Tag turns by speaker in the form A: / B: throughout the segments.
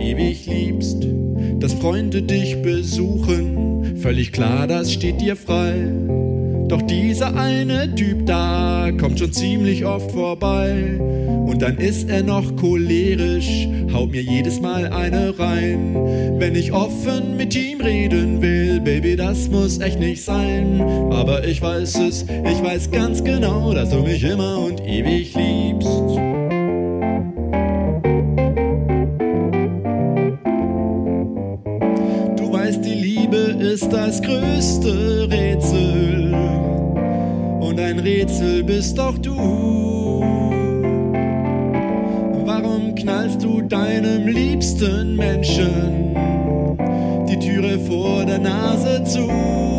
A: ewig liebst, dass Freunde dich besuchen, völlig klar, das steht dir frei. Doch dieser eine Typ da kommt schon ziemlich oft vorbei. Und dann ist er noch cholerisch, haut mir jedes Mal eine rein. Wenn ich offen mit ihm reden will, Baby, das muss echt nicht sein. Aber ich weiß es, ich weiß ganz genau, dass du mich immer und ewig liebst. Du weißt, die Liebe ist das größte Rätsel. Und ein Rätsel bist auch du. Warum knallst du deinem liebsten Menschen die Türe vor der Nase zu?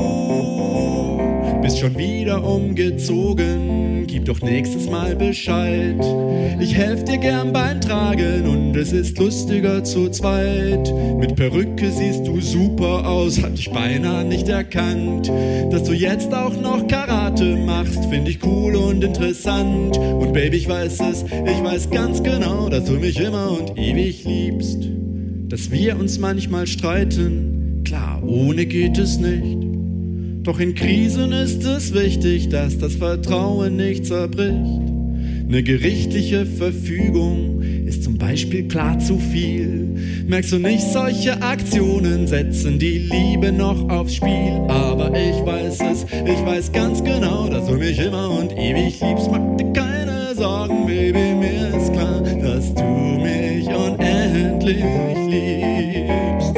A: Bist schon wieder umgezogen, gib doch nächstes Mal Bescheid. Ich helf dir gern beim Tragen und es ist lustiger zu zweit. Mit Perücke siehst du super aus, hab dich beinahe nicht erkannt. Dass du jetzt auch noch Karate machst, find ich cool und interessant. Und Baby, ich weiß es, ich weiß ganz genau, dass du mich immer und ewig liebst. Dass wir uns manchmal streiten, klar, ohne geht es nicht. Doch in Krisen ist es wichtig, dass das Vertrauen nicht zerbricht. Eine gerichtliche Verfügung ist zum Beispiel klar zu viel. Merkst du nicht, solche Aktionen setzen die Liebe noch aufs Spiel. Aber ich weiß es, ich weiß ganz genau, dass du mich immer und ewig liebst. Mach dir keine Sorgen, Baby, mir ist klar, dass du mich unendlich liebst.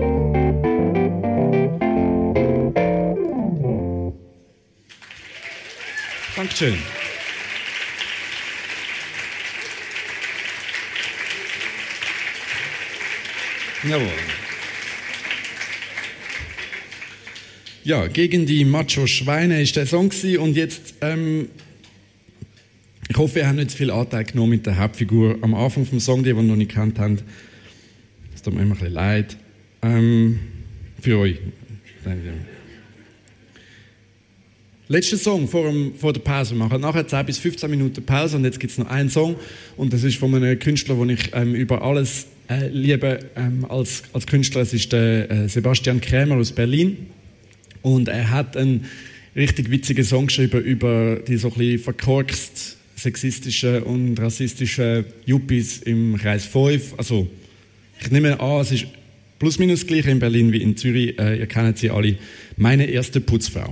A: Dankeschön. Jawohl. Ja, gegen die Macho-Schweine ist der Song gewesen. Und jetzt, ich hoffe, ihr habt nicht zu viel Anteil genommen mit der Hauptfigur am Anfang vom Song, die noch nicht gekannt haben. Das tut mir immer ein bisschen leid. Für euch. Letzter Song vor der Pause. Wir machen nachher 10 bis 15 Minuten Pause und jetzt gibt es noch einen Song. Und das ist von einem Künstler, den ich über alles liebe als Künstler. Es ist der Sebastian Krämer aus Berlin. Und er hat einen richtig witzigen Song geschrieben über die so ein bisschen verkorkst sexistischen und rassistischen Yuppies im Kreis 5. Also, ich nehme an, es ist plus minus gleich in Berlin wie in Zürich. Ihr kennt sie alle. Meine erste Putzfrau.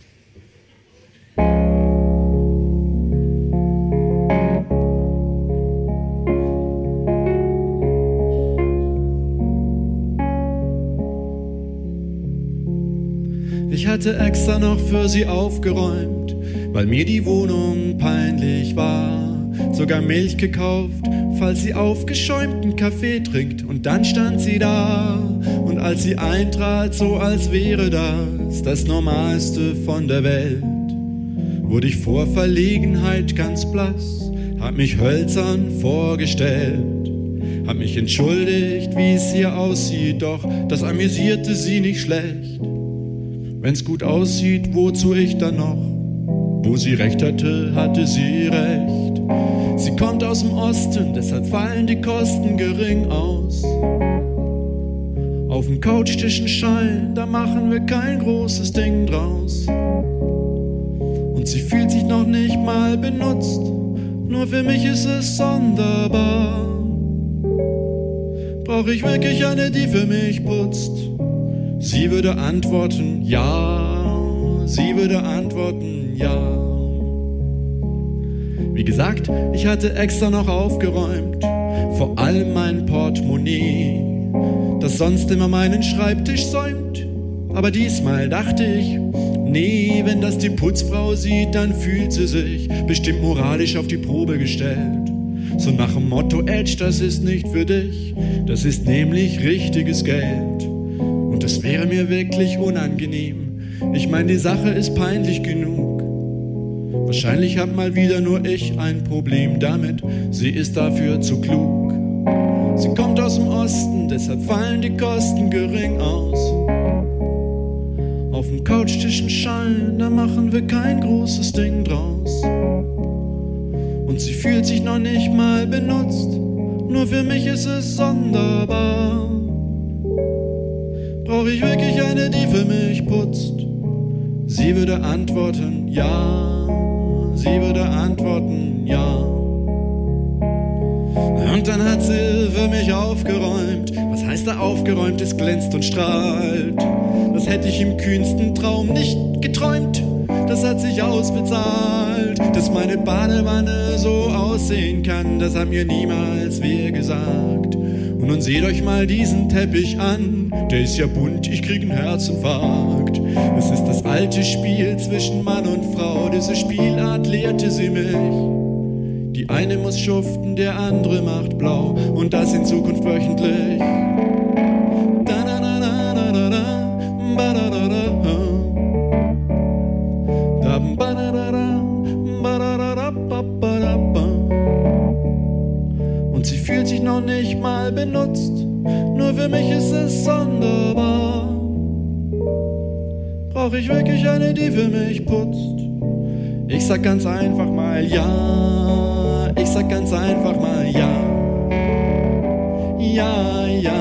A: Ich hatte extra noch für sie aufgeräumt, weil mir die Wohnung peinlich war. Sogar Milch gekauft, falls sie aufgeschäumten Kaffee trinkt. Und dann stand sie da und als sie eintrat, so als wäre das Normalste von der Welt, wurde ich vor Verlegenheit ganz blass, hab mich hölzern vorgestellt, hab mich entschuldigt, wie es hier aussieht, doch das amüsierte sie nicht schlecht. Wenn's gut aussieht, wozu ich dann noch? Wo sie recht hatte, hatte sie recht. Sie kommt aus dem Osten, deshalb fallen die Kosten gering aus. Auf dem Couchtisch ein Schein, da machen wir kein großes Ding draus. Und sie fühlt sich noch nicht mal benutzt, nur für mich ist es sonderbar. Brauch ich wirklich eine, die für mich putzt? Sie würde antworten, ja. Sie würde antworten, ja. Wie gesagt, ich hatte extra noch aufgeräumt, vor allem mein Portemonnaie, das sonst immer meinen Schreibtisch säumt. Aber diesmal dachte ich, nee, wenn das die Putzfrau sieht, dann fühlt sie sich bestimmt moralisch auf die Probe gestellt. So nach dem Motto, Edge, das ist nicht für dich, das ist nämlich richtiges Geld. Und das wäre mir wirklich unangenehm. Ich meine, die Sache ist peinlich genug. Wahrscheinlich hat mal wieder nur ich ein Problem damit. Sie ist dafür zu klug. Sie kommt aus dem Osten, deshalb fallen die Kosten gering aus. Auf dem Couchtisch ein Schein, da machen wir kein großes Ding draus. Und sie fühlt sich noch nicht mal benutzt, nur für mich ist es sonderbar. eine, die für mich putzt. Sie würde antworten, ja. Sie würde antworten, ja. Und dann hat sie für mich aufgeräumt. Was heißt da aufgeräumt? Es glänzt und strahlt. Das hätte ich im kühnsten Traum nicht geträumt. Das hat sich ausbezahlt. Dass meine Badewanne so aussehen kann, das haben mir niemals wer gesagt. Und nun seht euch mal diesen Teppich an. Der ist ja bunt, ich krieg einen Herzinfarkt. Es ist das alte Spiel zwischen Mann und Frau. Diese Spielart lehrte sie mich. Die eine muss schuften, der andere macht blau. Und das in Zukunft wöchentlich. Und sie fühlt sich noch nicht mal benutzt. Nur für mich ist es sonderbar. Brauch ich wirklich eine, die für mich putzt? Ich sag ganz einfach mal ja. Ich sag ganz einfach mal ja. Ja, ja.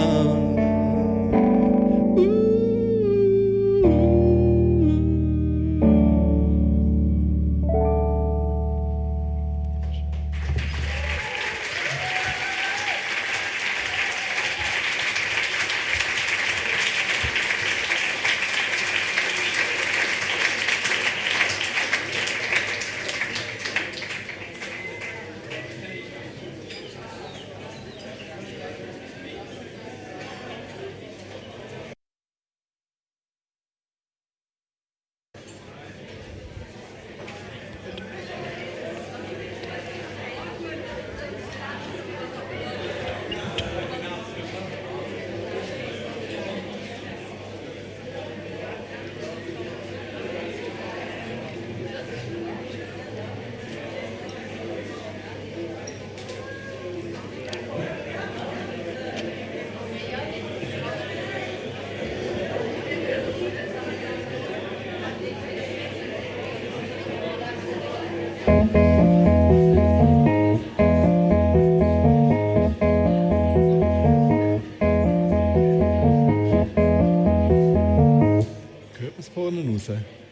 A: Vorne raus.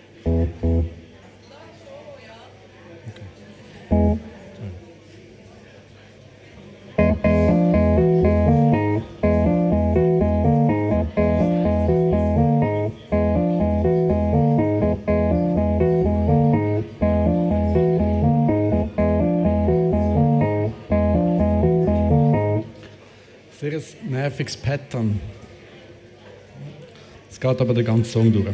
A: Sehr nerviges Pattern. Es geht aber den ganzen Song durch.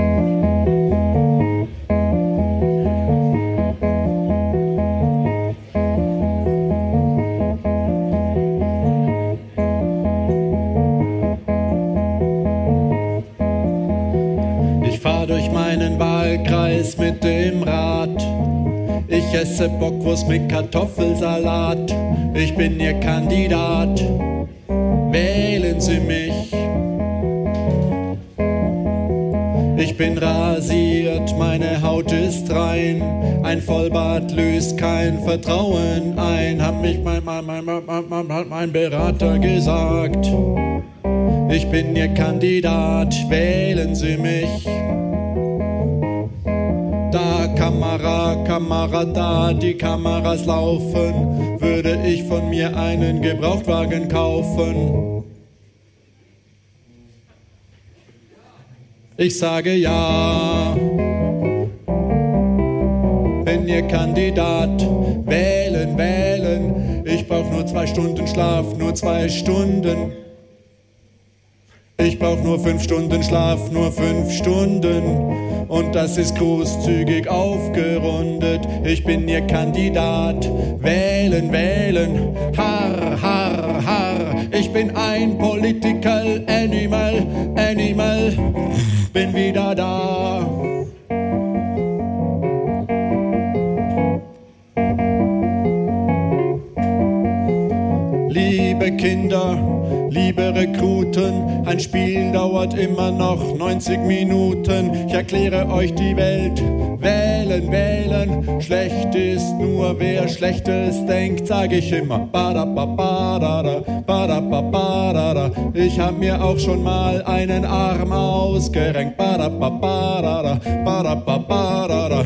A: Ich fahre durch meinen Wahlkreis mit dem Rad. Ich esse Bockwurst mit Kartoffelsalat. Ich bin Ihr Kandidat. Wählen Sie mich. Ich bin rasiert, meine Haut ist rein. Ein Vollbart löst kein Vertrauen ein, hat mich mein Berater gesagt. Ich bin Ihr Kandidat, wählen Sie mich. Da Kamera, da die Kameras laufen, würde ich von mir einen Gebrauchtwagen kaufen. Ich sage ja, bin Ihr Kandidat, wählen, wählen. Ich brauch nur 2 Stunden Schlaf, nur 2 Stunden. Ich brauch nur 5 Stunden Schlaf, nur 5 Stunden. Und das ist großzügig aufgerundet. Ich bin Ihr Kandidat, wählen, wählen. Har, har, har. Ich bin ein Political Animal, Animal. Bin wieder da. Liebe Kinder, liebe Rekruten, ein Spiel dauert immer noch 90 Minuten. Ich erkläre euch die Welt, wählen, wählen. Schlecht ist nur, wer Schlechtes denkt, sage ich immer. Badababadada, badababadada. Ich hab mir auch schon mal einen Arm ausgerenkt. Badababadada, badababadada.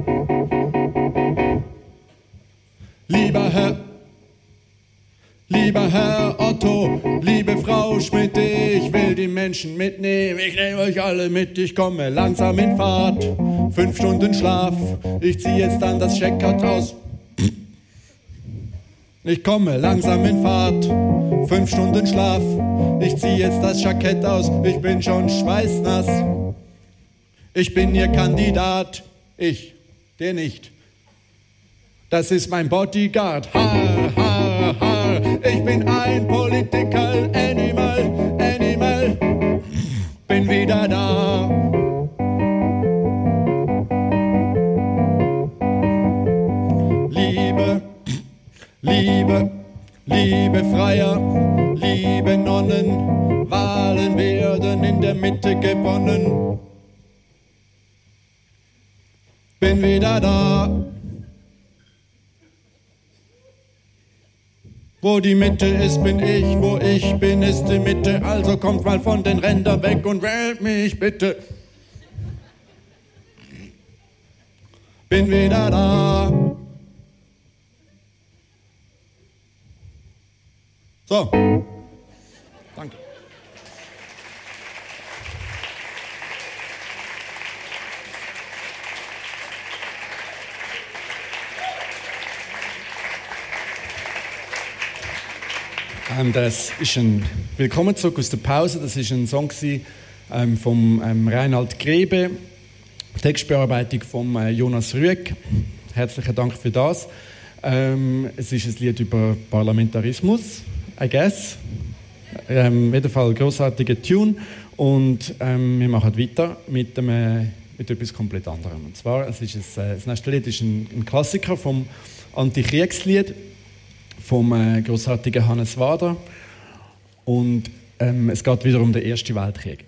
A: Lieber Herr Otto, liebe Frau Schmidt, ich will die Menschen mitnehmen. Ich nehme euch alle mit, ich komme langsam in Fahrt. 5 Stunden Schlaf, ich zieh jetzt dann das Checkout aus. Ich komme langsam in Fahrt, 5 Stunden Schlaf, ich zieh jetzt das Jackett aus, ich bin schon schweißnass. Ich bin Ihr Kandidat, ich, der nicht. Das ist mein Bodyguard, Haar, Haar, Haar. Ich bin ein Political Animal, bin wieder da. Liebe Freier, liebe Nonnen, Wahlen werden in der Mitte gewonnen. Bin wieder da. Wo die Mitte ist, bin ich, wo ich bin, ist die Mitte. Also kommt mal von den Rändern weg und wählt mich bitte. Bin wieder da. So. Danke. Das ist ein Willkommen zurück aus der Pause. Das ist ein Song vom Reinhard Grebe, Textbearbeitung von Jonas Rüegg. Herzlichen Dank für das. Es ist ein Lied über Parlamentarismus, I guess. In jedem Fall ein grossartiger Tune. Und wir machen weiter mit etwas komplett anderem. Und zwar, das nächste Lied ist ein Klassiker vom Antikriegslied vom grossartigen Hannes Wader. Und es geht wieder um den Ersten Weltkrieg.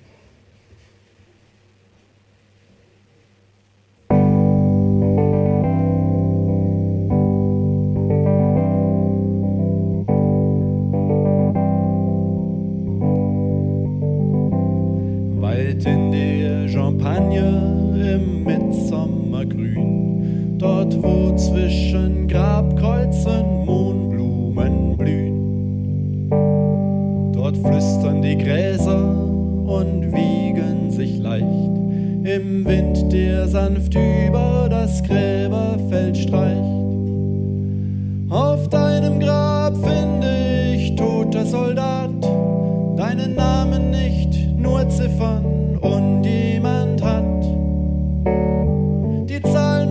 A: Weit in der Champagne im Mitsommergrün, dort wo zwischen Grabkreuzen Mohnblumen blühen. Dort flüstern die Gräser und wiegen sich leicht im Wind, der sanft über das Gräberfeld streicht. Auf deinem Grab finde ich, toter Soldat, deinen Namen nicht, nur Ziffern und jemand hat die Zahl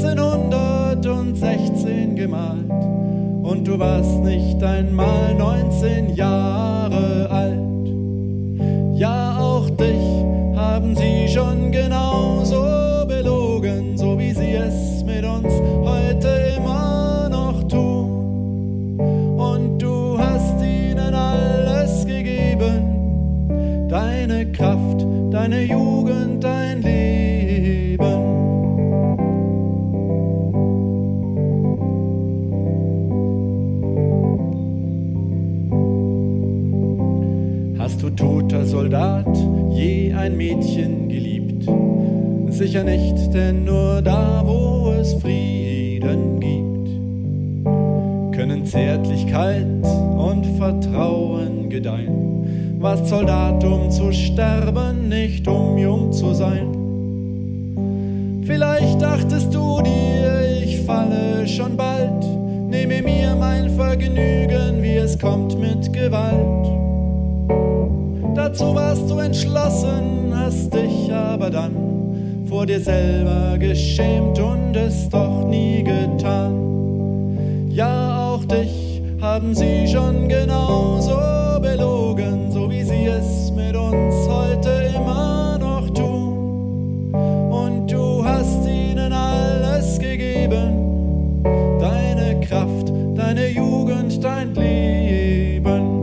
A: 1916 gemalt und du warst nicht einmal 19 Jahre alt. Ja, auch dich haben sie schon genauso belogen, so wie sie es mit uns heute immer noch tun. Und du hast ihnen alles gegeben, deine Kraft, deine Jugend, dein Leben. Hast du, toter Soldat, je ein Mädchen geliebt? Sicher nicht, denn nur da, wo es Frieden gibt, können Zärtlichkeit und Vertrauen gedeihen. Warst Soldat, um zu sterben, nicht um jung zu sein. Vielleicht dachtest du dir, ich falle schon bald, nehme mir mein Vergnügen, wie es kommt mit Gewalt. Dazu warst du entschlossen, hast dich aber dann vor dir selber geschämt und es doch nie getan. Ja, auch dich haben sie schon genauso belogen, so wie sie es mit uns heute immer noch tun. Und du hast ihnen alles gegeben, deine Kraft, deine Jugend, dein Leben.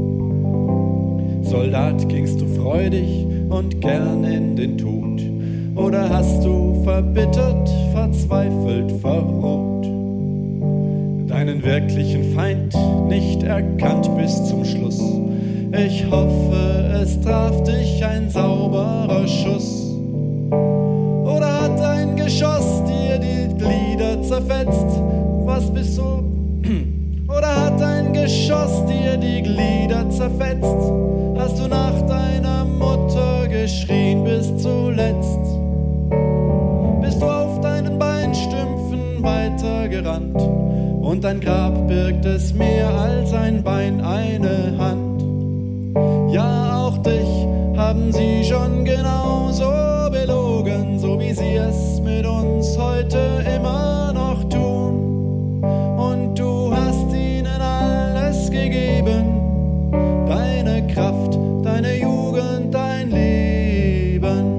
A: Soldat, gingst du freudig und gern in den Tod Oder hast du verbittert, verzweifelt, verroht, deinen wirklichen Feind nicht erkannt bis zum Schluss? Ich hoffe, es traf dich ein sauberer Schuss. Oder hat ein Geschoss dir die Glieder zerfetzt? Was bist du? Oder hat ein Geschoss dir die Glieder zerfetzt? Hast du nach deiner Mutter geschrien bis zuletzt? Bist du auf deinen Beinstümpfen weitergerannt? Und dein Grab birgt es mehr als ein Bein, eine Hand. Ja, auch dich haben sie schon genauso belogen, so wie sie es mit uns heute immer noch tun. Und du hast ihnen alles gegeben, deine Kraft, deine Jugend, dein Leben.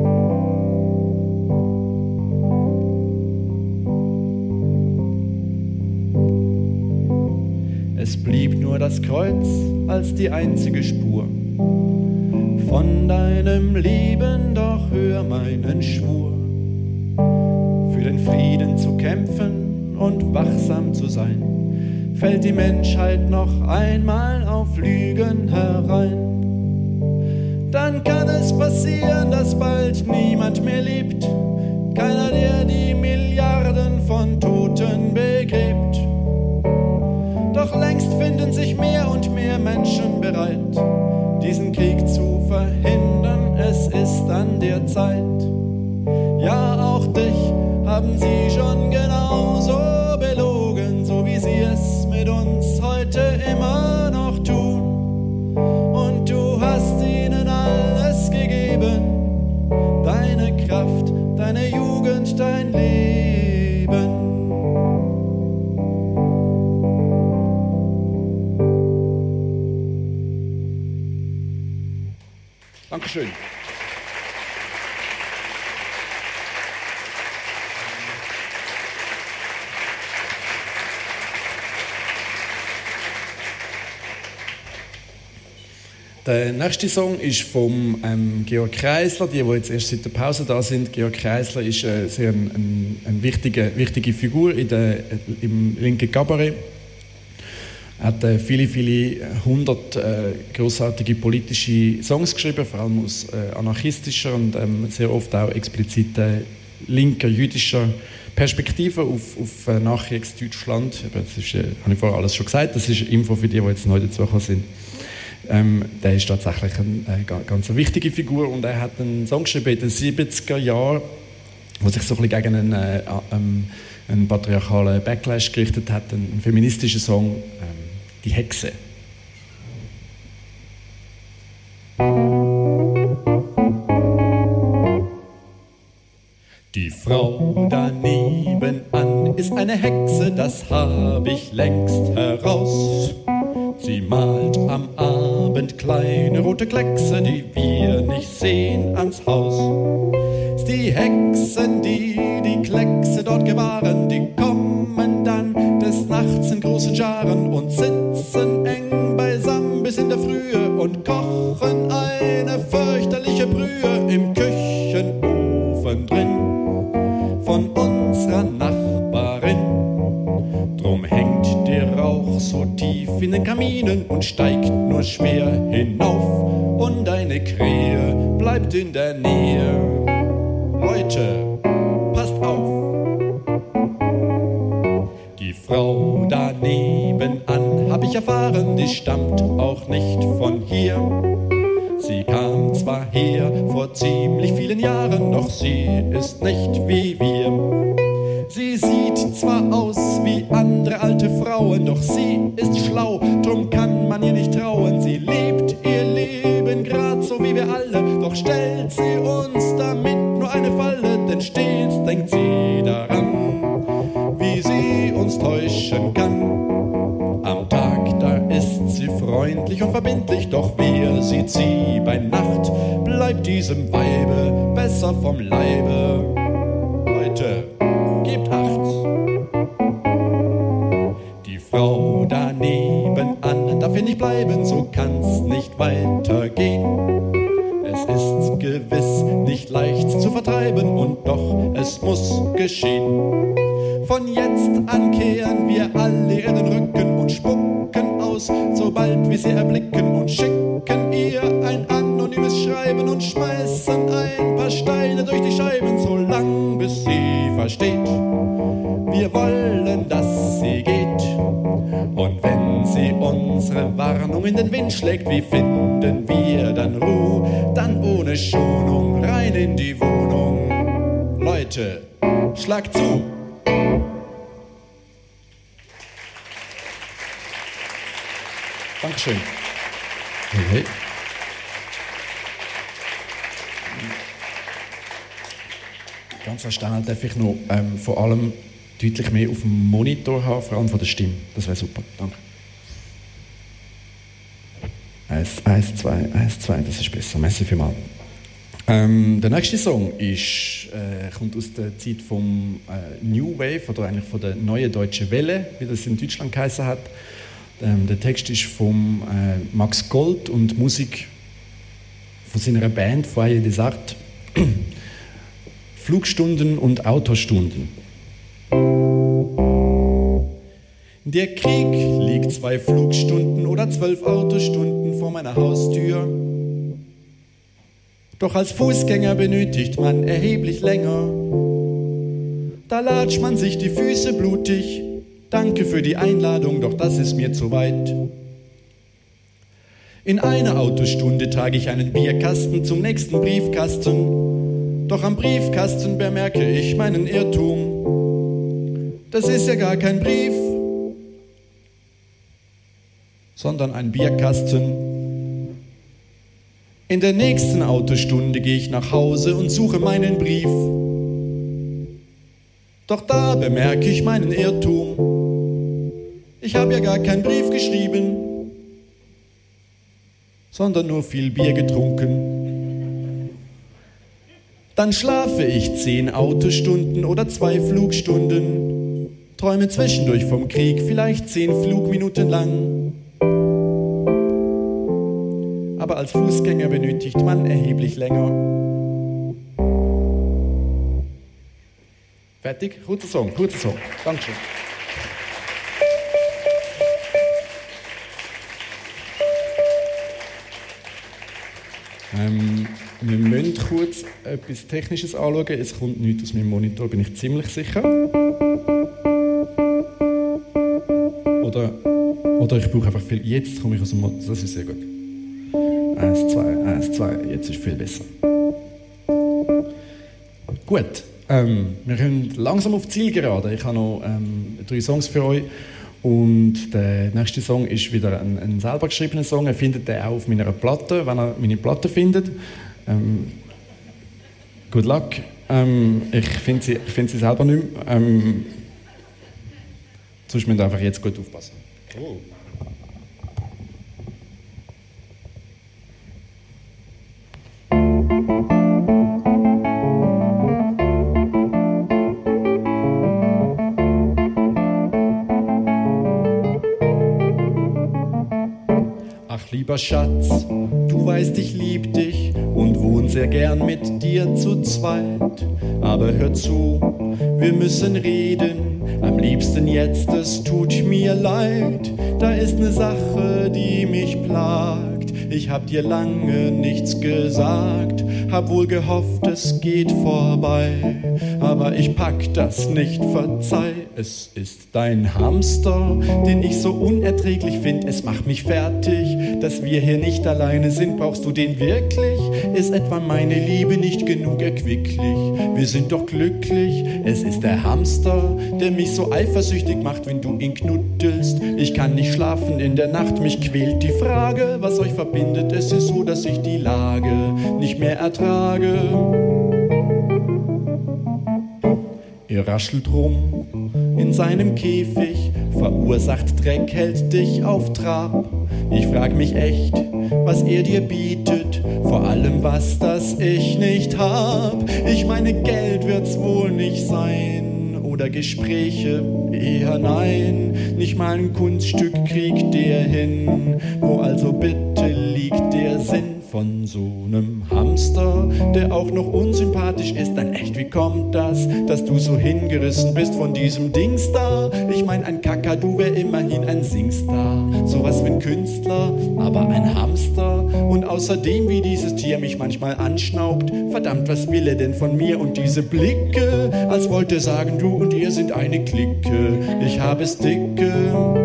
A: Es blieb nur das Kreuz als die einzige Spur von deinem Leben, doch hör meinen Schwur, für den Frieden zu kämpfen und wachsam zu sein, fällt die Menschheit noch einmal auf Lügen herein. Dann kann es passieren, dass bald niemand mehr lebt, keiner, der die Milliarden von Toten begräbt. Doch längst finden sich mehr und mehr Menschen bereit, diesen Krieg zu verhindern. Es ist an der Zeit. Ja, auch dich haben sie schon genauso belogen, so wie sie es mit uns heute immer noch tun. Und du hast ihnen alles gegeben, deine Kraft, deine Jugend, dein Leben. Dankeschön. Der nächste Song ist vom Georg Kreisler. Die jetzt erst seit der Pause da sind. Georg Kreisler ist sehr eine wichtige Figur im linken Kabarett. Er hat viele hundert grossartige politische Songs geschrieben, vor allem aus anarchistischer und sehr oft auch expliziter linker, jüdischer Perspektive auf Nachkriegsdeutschland. Das ist, habe ich vorher alles schon gesagt, das ist Info für die jetzt neu dazugekommen sind. Der ist tatsächlich eine ganz wichtige Figur und er hat einen Song geschrieben in den 70er Jahren, der sich so ein bisschen gegen einen patriarchalen Backlash gerichtet hat, einen feministischen Song, Die Hexe. Die Frau da nebenan ist eine Hexe, das hab ich längst heraus. Sie malt am Abend kleine rote Kleckse, die wir nicht sehen, ans Haus. Die Hexen, die die Kleckse dort gewahren, die kommen dann des Nachts in großen Scharen und sitzen eng beisammen bis in der Frühe und kochen eine fürchterliche Brühe im Küchenofen drin von unserer Nachbarin. Drum hängt der Rauch so tief in den Kaminen und steigt nur schwer hinauf und eine Krähe bleibt in der Nähe. Leute, passt auf! Die Frau da nebenan, hab ich erfahren, die stammt auch nicht von hier. Sie kam zwar her vor ziemlich vielen Jahren, doch sie ist nicht wie wir. Sie sieht zwar aus wie andere alte Frauen, doch sie ist schlau, drum kann man ihr nicht trauen. Sie lebt ihr Leben grad so wie wir alle, doch stellt sie uns damit nur eine Falle, denn stets denkt sie daran, wie sie uns täuschen kann. Am Tag, da ist sie freundlich und verbindlich, doch wer sieht sie bei Nacht, bleibt diesem Weibe besser vom Leibe. Leute, gebt Acht. Die Frau da nebenan darf hier nicht bleiben, so kann's nicht weitergehen. Es ist gewiss nicht leicht zu vertreiben. Von jetzt an kehren wir alle in den Rücken und spucken aus, sobald wir sie erblicken, und schicken ihr ein anonymes Schreiben und schmeißen ein paar Steine durch die Scheiben, so lang bis sie versteht, wir wollen, dass sie geht. Und wenn sie unsere Warnung in den Wind schlägt, wie finden wir dann Ruhe? Dann ohne Schonung rein in die Wohnung. Leute, schlag zu! Dankeschön.
B: Hey.
A: Ganz erstaunt darf ich noch vor allem deutlich mehr auf dem Monitor haben, vor allem von der Stimme. Das wäre super. Danke. 1, 2, das ist besser. Merci vielmals. Der nächste Song kommt aus der Zeit vom New Wave, oder eigentlich von der Neuen Deutschen Welle, wie das in Deutschland geheißen hat. Der Text ist von Max Gold und Musik von seiner Band Foyer des Arts. Flugstunden und Autostunden. Der Krieg liegt 2 Flugstunden oder 12 Autostunden vor meiner Haustür. Doch als Fußgänger benötigt man erheblich länger. Da latscht man sich die Füße blutig. Danke für die Einladung, doch das ist mir zu weit. In einer Autostunde trage ich einen Bierkasten zum nächsten Briefkasten. Doch am Briefkasten bemerke ich meinen Irrtum. Das ist ja gar kein Brief, sondern ein Bierkasten. In der nächsten Autostunde gehe ich nach Hause und suche meinen Brief. Doch da bemerke ich meinen Irrtum. Ich habe ja gar keinen Brief geschrieben, sondern nur viel Bier getrunken. Dann schlafe ich 10 Autostunden oder 2 Flugstunden, träume zwischendurch vom Krieg, vielleicht 10 Flugminuten lang. Aber als Fußgänger benötigt man erheblich länger. Fertig? Kurzer Song. Dankeschön. Wir müssen kurz etwas Technisches anschauen. Es kommt nichts aus meinem Monitor, bin ich ziemlich sicher. Oder ich brauche einfach viel. Jetzt komme ich aus dem Monitor. Das ist sehr gut. 1, 2. Jetzt ist viel besser. Gut. Wir können langsam auf Ziel geraten. Ich habe noch 3 Songs für euch. Und der nächste Song ist wieder ein selber geschriebener Song. Ihr findet den auch auf meiner Platte, wenn ihr meine Platte findet. Good luck. Ich finde sie selber nicht mehr. Sonst müsst ihr einfach jetzt gut aufpassen. Oh. Lieber Schatz, du weißt, ich lieb dich und wohn sehr gern mit dir zu zweit. Aber hör zu, wir müssen reden, am liebsten jetzt, es tut mir leid. Da ist ne Sache, die mich plagt, ich hab dir lange nichts gesagt, hab wohl gehofft, es geht vorbei, aber ich pack das nicht, verzeih. Es ist dein Hamster, den ich so unerträglich find, es macht mich fertig, dass wir hier nicht alleine sind. Brauchst du den wirklich? Ist etwa meine Liebe nicht genug erquicklich? Wir sind doch glücklich, es ist der Hamster, der mich so eifersüchtig macht, wenn du ihn knuddelst. Ich kann nicht schlafen in der Nacht, mich quält die Frage, was euch verbindet. Es ist so, dass ich die Lage nicht mehr ertrage. Er raschelt rum in seinem Käfig, verursacht Dreck, hält dich auf Trab. Ich frag mich echt, was er dir bietet, vor allem was, das ich nicht hab. Ich meine, Geld wird's wohl nicht sein, oder Gespräche, eher nein. Nicht mal ein Kunststück kriegt der hin, wo also bitte liegt der Sinn von so einem Hamster, der auch noch unsympathisch ist. Dann echt, wie kommt das, dass du so hingerissen bist von diesem Dings da? Ich mein, ein Kakadu wär immerhin ein Singstar, sowas wie ein Künstler, aber ein Hamster. Und außerdem, wie dieses Tier mich manchmal anschnaubt, verdammt, was will er denn von mir? Und diese Blicke, als wollte er sagen, du und ihr sind eine Clique, ich habe es dicke.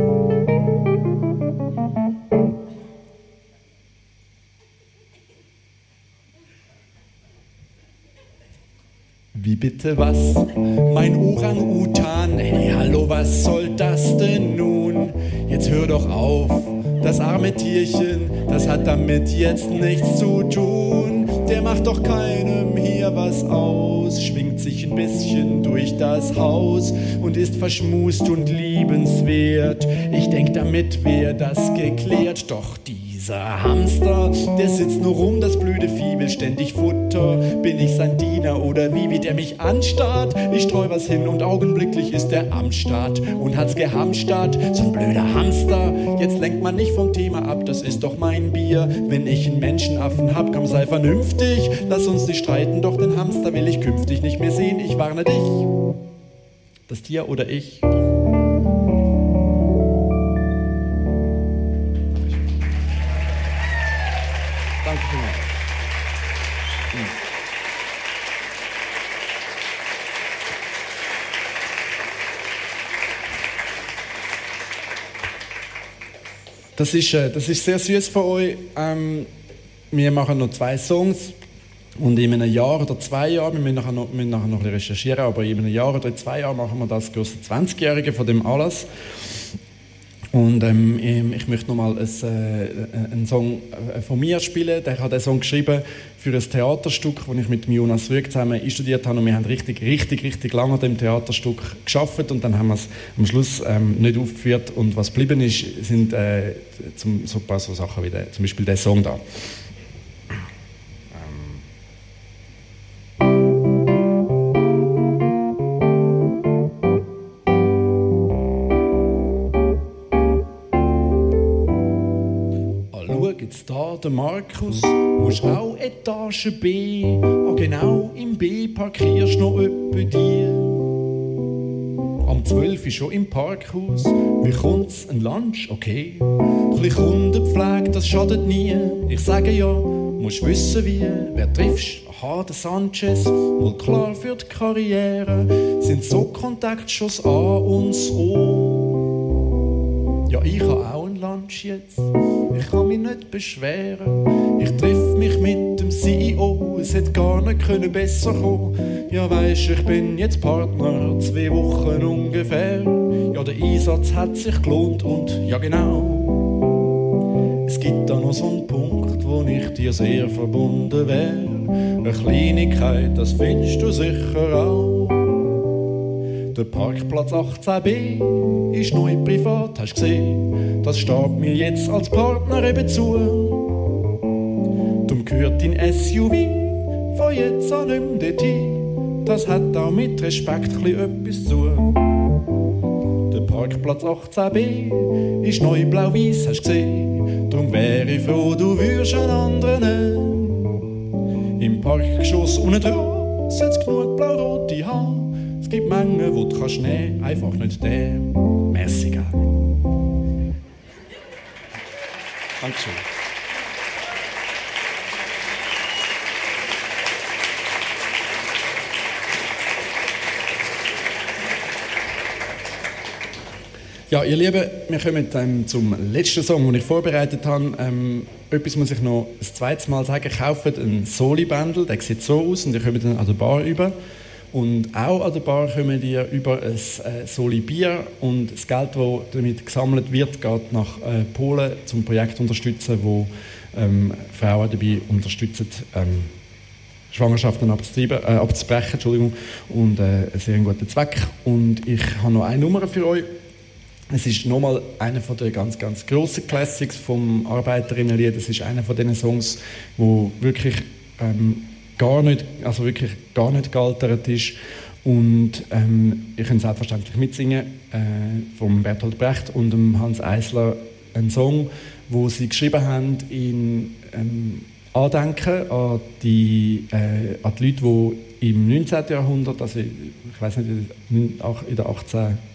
A: Wie bitte was? Mein Orang-Utan, hey hallo, was soll das denn nun? Jetzt hör doch auf, das arme Tierchen, das hat damit jetzt nichts zu tun. Der macht doch keinem hier was aus, schwingt sich ein bisschen durch das Haus und ist verschmust und liebenswert. Ich denk, damit wär das geklärt, doch dieser Hamster, der sitzt nur rum, das blöde Vieh will ständig Futter. Bin ich sein Diener oder wie der mich anstarrt? Ich streu was hin und augenblicklich ist er am Start und hat's gehamstert, so ein blöder Hamster. Jetzt lenkt man nicht vom Thema ab, das ist doch mein Bier. Wenn ich einen Menschenaffen hab, komm, sei vernünftig. Lass uns nicht streiten, doch den Hamster will ich künftig nicht mehr sehen. Ich warne dich, das Tier oder ich. Danke vielmals. Das ist sehr süß von euch. Wir machen noch 2 Songs und in einem Jahr oder 2 Jahren, wir müssen nachher noch ein bisschen recherchieren, aber in einem Jahr oder 2 Jahren machen wir das große 20-Jährige von dem Anlass. Und ich möchte nochmal einen Song von mir spielen. Ich habe den Song geschrieben für ein Theaterstück, das ich mit Jonas Rüegg zusammen einstudiert habe. Und wir haben richtig lange an dem Theaterstück gearbeitet und dann haben wir es am Schluss nicht aufgeführt. Und was geblieben ist, sind so ein paar so Sachen wie zum Beispiel der Song da. Jetzt da der Markus, musst auch Etage B. Ah, genau, im B parkierst noch öppe dir. Am 12 ist schon im Parkhaus. Wie kommt's? Ein Lunch? Okay. Ein bisschen Kundenpflege, das schadet nie. Ich sage ja, musst wissen wie. Wer triffst? Aha, der Sanchez. Wohl klar für die Karriere. Sind so Kontaktschuss A und O. Ja, ich habe auch einen Lunch jetzt. Ich kann mich nicht beschweren. Ich treffe mich mit dem CEO. Es hätte gar nicht besser kommen. Ja, weisst, ich bin jetzt Partner, 2 Wochen ungefähr. Ja, der Einsatz hat sich gelohnt und ja genau. Es gibt da noch so einen Punkt, wo ich dir sehr verbunden wäre. Eine Kleinigkeit, das findest du sicher auch. Der Parkplatz 18b ist neu privat, hast gesehen. Das steht mir jetzt als Partner eben zu. Darum gehört dein SUV von jetzt an nicht mehr dorthin. Das hat auch mit Respekt etwas zu. Der Parkplatz 18b ist neu blau-weiß, hast gesehen. Darum wäre ich froh, du würdest einen anderen nehmen. Im Parkgeschoss unten dran soll's genug blau-rote haben. Es gibt Mengen, wo du kannst nehmen, einfach nicht der. Merci, gell? Dankeschön. Ja, ihr Lieben, wir kommen zum letzten Song, den ich vorbereitet habe. Etwas muss ich noch ein zweites Mal sagen. Kauft einen Soli-Bändel, der sieht so aus und ihr kommt dann an der Bar über. Und auch an der Bar kommen ihr über ein Soli-Bier und das Geld, das damit gesammelt wird, geht nach Polen zum Projekt unterstützen, wo Frauen dabei unterstützen, Schwangerschaften abzubrechen, Entschuldigung, und einen sehr guten Zweck. Und ich habe noch eine Nummer für euch. Es ist nochmal einer der ganz grossen Classics vom Arbeiterinnenlied. Es ist einer von diesen Songs, wo wirklich gar nicht gealtert ist. Und ich kann selbstverständlich mitsingen vom Bertolt Brecht und dem Hans Eisler, einen Song, wo sie geschrieben haben in andenken, an die Leute, die im 19. Jahrhundert, also ich weiß nicht, in den